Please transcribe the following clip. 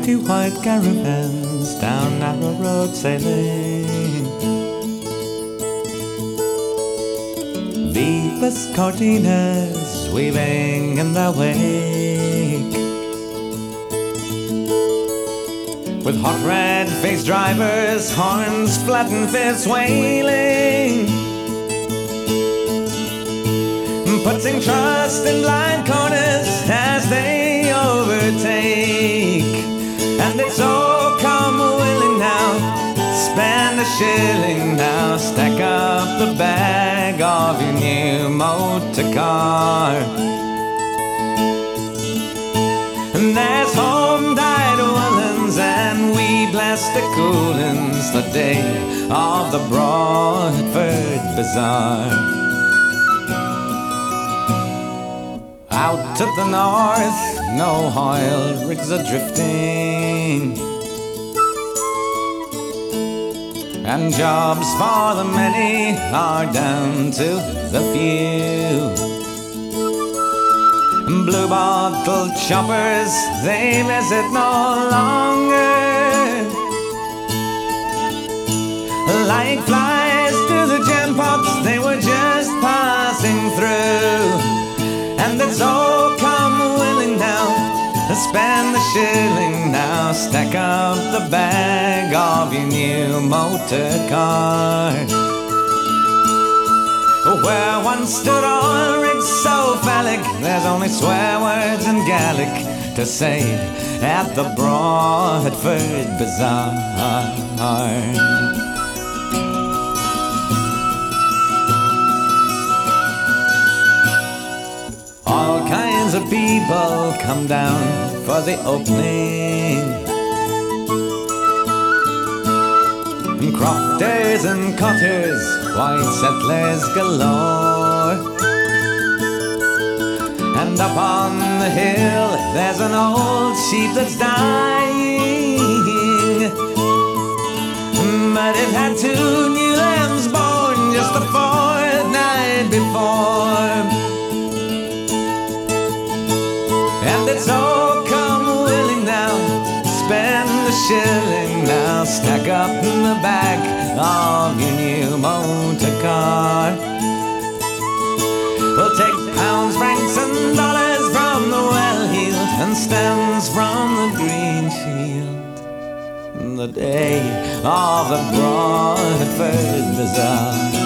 two white caravans down narrow road sailing. Viva's cortinas weaving in their wake, with hot red-faced drivers, horns, flattened fists wailing, putting trust in blind corners as they overtake. And it's oh, come willing now, spend a shilling now, stack up the bag of your new motor car. And there's home died Wellens, and we bless the coolins, the day of the Broadford Bazaar. Out to the north, no oil rigs are drifting, and jobs for the many are down to the few. Blue bottle choppers, they visit no longer, like flies to the gem pots, they were just passing through. And it's oh, come willing now, spend the shilling now, stack up the bag of your new motor car. Where once stood oil rigs so phallic, there's only swear words in Gaelic to say at the Broadford Bazaar. All kinds of people come down for the opening, crofters and cutters, white settlers galore. And up on the hill there's an old sheep that's dying, but it had two new lambs born just a fortnight before. And it's oh, come willing now, spend the shilling now, stack up in the back of your new motor car. We'll take pounds, francs and dollars from the well-heeled, and stems from the green shield, the day of the Broadford Bazaar.